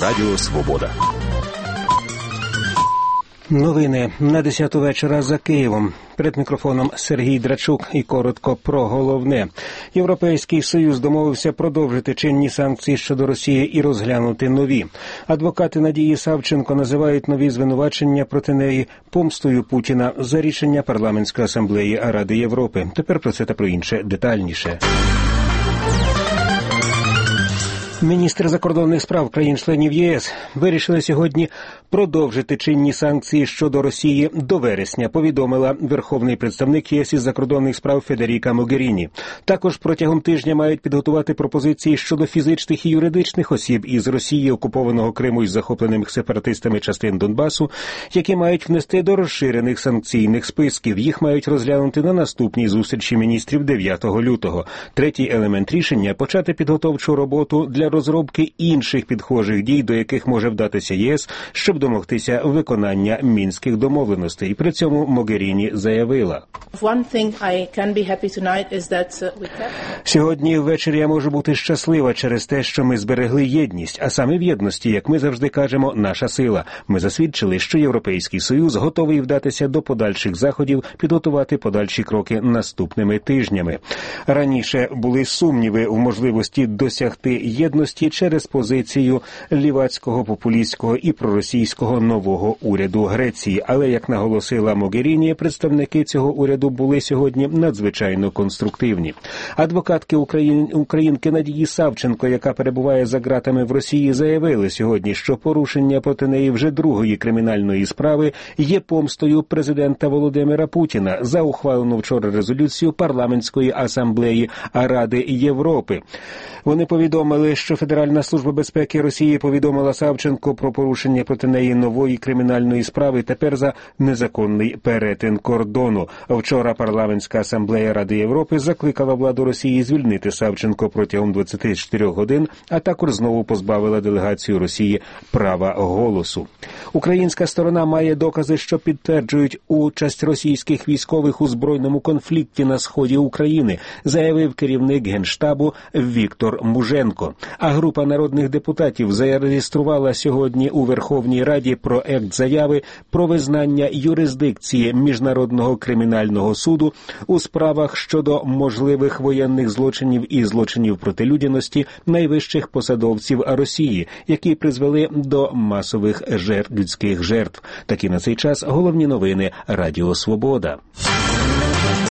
Радіо Свобода. Новини на 10-ту вечора за Києвом. Перед мікрофоном Сергій Драчук і коротко про головне. Європейський Союз домовився продовжити чинні санкції щодо Росії і розглянути нові. Адвокати Надії Савченко називають нові звинувачення проти неї помстою Путіна за рішення Парламентської асамблеї Ради Європи. Тепер про це та про інше детальніше. Міністри закордонних справ країн-членів ЄС вирішили сьогодні продовжити чинні санкції щодо Росії до вересня, повідомила верховний представник ЄС із закордонних справ Федеріка Могеріні. Також протягом тижня мають підготувати пропозиції щодо фізичних і юридичних осіб із Росії, окупованого Криму із захоплених сепаратистами частин Донбасу, які мають внести до розширених санкційних списків. Їх мають розглянути на наступній зустрічі міністрів 9 лютого. Третій елемент рішення – почати підготовчу роботу для розробки інших підхожих дій, до яких може вдатися ЄС, щоб домогтися виконання мінських домовленостей. При цьому Могеріні заявила: «Сьогодні ввечері я можу бути щаслива через те, що ми зберегли єдність, а саме в єдності, як ми завжди кажемо, наша сила. Ми засвідчили, що Європейський Союз готовий вдатися до подальших заходів, підготувати подальші кроки наступними тижнями. Раніше були сумніви в можливості досягти єдності через позицію лівацького, популістського і проросійського нового уряду Греції. Але, як наголосила Могеріні, представники цього уряду були сьогодні надзвичайно конструктивні. Адвокатки українки Надії Савченко, яка перебуває за ґратами в Росії, заявили сьогодні, що порушення проти неї вже другої кримінальної справи є помстою президента Володимира Путіна за ухвалену вчора резолюцію Парламентської асамблеї Ради Європи. Вони повідомили, що Федеральна служба безпеки Росії повідомила Савченко про порушення проти неї нової кримінальної справи тепер за незаконний перетин кордону. Вчора Парламентська асамблея Ради Європи закликала владу Росії звільнити Савченко протягом 24 годин, а також знову позбавила делегацію Росії права голосу. Українська сторона має докази, що підтверджують участь російських військових у збройному конфлікті на сході України, заявив керівник Генштабу Віктор Муженко. А група народних депутатів зареєструвала сьогодні у Верховній Раді проект заяви про визнання юрисдикції Міжнародного кримінального суду у справах щодо можливих воєнних злочинів і злочинів проти людяності найвищих посадовців Росії, які призвели до масових людських жертв. Такі на цей час головні новини Радіо Свобода.